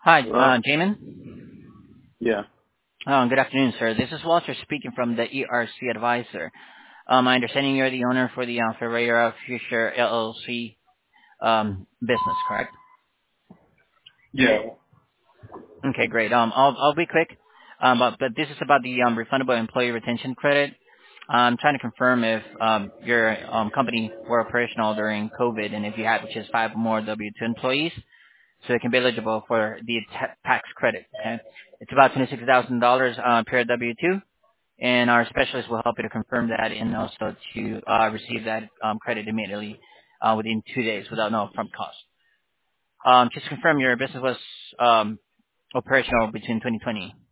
Hi, Hello? Jamin. Yeah. Good afternoon, sir. This is Walter speaking from the ERC Advisor. My understanding you're the owner for the Ferreira Future LLC business, correct? Yeah. Okay, great. I'll be quick. But this is about the refundable employee retention credit. I'm trying to confirm if your company were operational during COVID, and if you had, which is five or more W-2 employees, so it can be eligible for the tax credit. Okay, it's about $26,000 per W-2, and our specialist will help you to confirm that and also to receive that credit immediately within 2 days without no upfront cost. Just to confirm, your business was operational between 2020.